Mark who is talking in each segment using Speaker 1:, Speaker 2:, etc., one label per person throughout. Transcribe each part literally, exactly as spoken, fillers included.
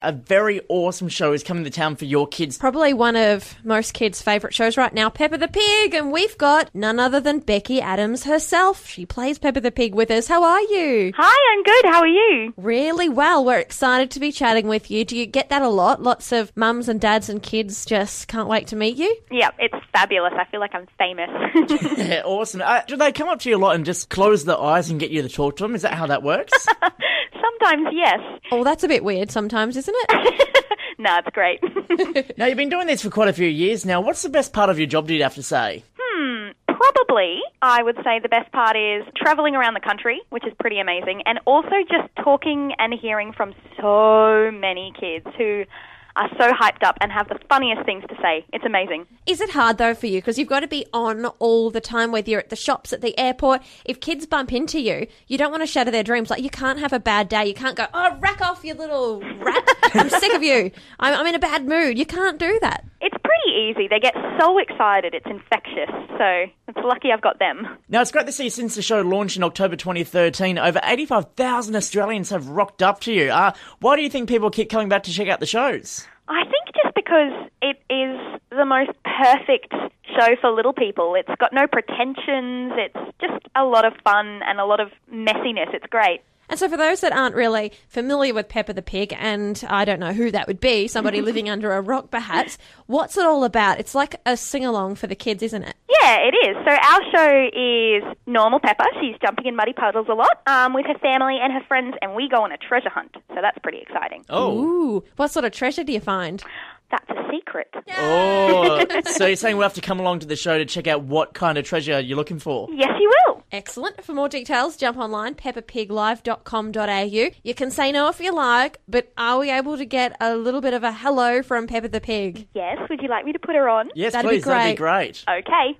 Speaker 1: A very awesome show is coming to town for your kids.
Speaker 2: Probably one of most kids' favourite shows right now, Peppa the Pig, and we've got none other than Becky Adams herself. She plays Peppa the Pig with us. How are you?
Speaker 3: Hi, I'm good. How are you?
Speaker 2: Really well. We're excited to be chatting with you. Do you get that a lot? Lots of mums and dads and kids just can't wait to meet you?
Speaker 3: Yeah, it's fabulous. I feel like I'm famous.
Speaker 1: Yeah, awesome. Uh, do they come up to you a lot and just close their eyes and get you to talk to them? Is that how that works?
Speaker 3: Sometimes, yes.
Speaker 2: Oh, that's a bit weird sometimes, isn't it?
Speaker 3: No, it's great.
Speaker 1: Now, you've been doing this for quite a few years now. What's the best part of your job, do you have to say?
Speaker 3: Hmm, probably, I would say the best part is travelling around the country, which is pretty amazing, and also just talking and hearing from so many kids who are so hyped up and have the funniest things to say. It's amazing.
Speaker 2: Is it hard, though, for you? Because you've got to be on all the time, whether you're at the shops, at the airport. If kids bump into you, you don't want to shatter their dreams. Like, you can't have a bad day. You can't go, oh, rack off, you little rat. I'm sick of you. I'm, I'm in a bad mood. You can't do that.
Speaker 3: It's pretty easy. They get so excited. It's infectious. So it's lucky I've got them.
Speaker 1: Now, it's great to see since the show launched in October twenty thirteen, over eighty-five thousand Australians have rocked up to you. Uh, why do you think people keep coming back to check out the shows?
Speaker 3: I think just because it is the most perfect show for little people. It's got no pretensions. It's just a lot of fun and a lot of messiness. It's great.
Speaker 2: And so for those that aren't really familiar with Peppa the Pig, and I don't know who that would be, somebody living under a rock perhaps, what's it all about? It's like a sing-along for the kids, isn't it?
Speaker 3: Yeah, it is. So our show is normal Peppa. She's jumping in muddy puddles a lot um, with her family and her friends, and we go on a treasure hunt. So that's pretty exciting.
Speaker 1: Oh.
Speaker 2: Ooh. What sort of treasure do you find?
Speaker 3: That's a secret.
Speaker 1: Oh. So you're saying we'll have to come along to the show to check out what kind of treasure you're looking for?
Speaker 3: Yes, you will.
Speaker 2: Excellent. For more details, jump online, peppa pig live dot com dot a u. You can say no if you like, but are we able to get a little bit of a hello from Peppa the Pig?
Speaker 3: Yes, would you like me to put her on?
Speaker 1: Yes,
Speaker 2: That'd
Speaker 1: please.
Speaker 2: be
Speaker 1: That'd be
Speaker 2: great.
Speaker 1: great.
Speaker 3: Okay.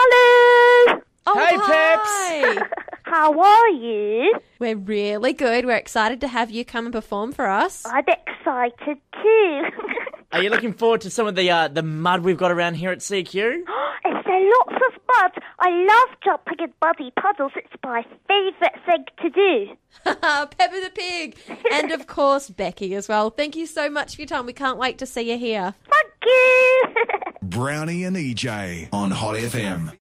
Speaker 3: Hello.
Speaker 2: Oh,
Speaker 1: Hey,
Speaker 2: hi.
Speaker 1: Peps.
Speaker 3: How are you?
Speaker 2: We're really good. We're excited to have you come and perform for us.
Speaker 3: I'm excited too.
Speaker 1: Are you looking forward to some of the uh, the mud we've got around here at C Q?
Speaker 3: Is there lots of mud? I love jumping in muddy puddles. It's my favourite thing to do.
Speaker 2: Peppa the Pig. And, of course, Becky as well. Thank you so much for your time. We can't wait to see you here.
Speaker 3: Thank you.
Speaker 4: Brownie and E J on Hot F M.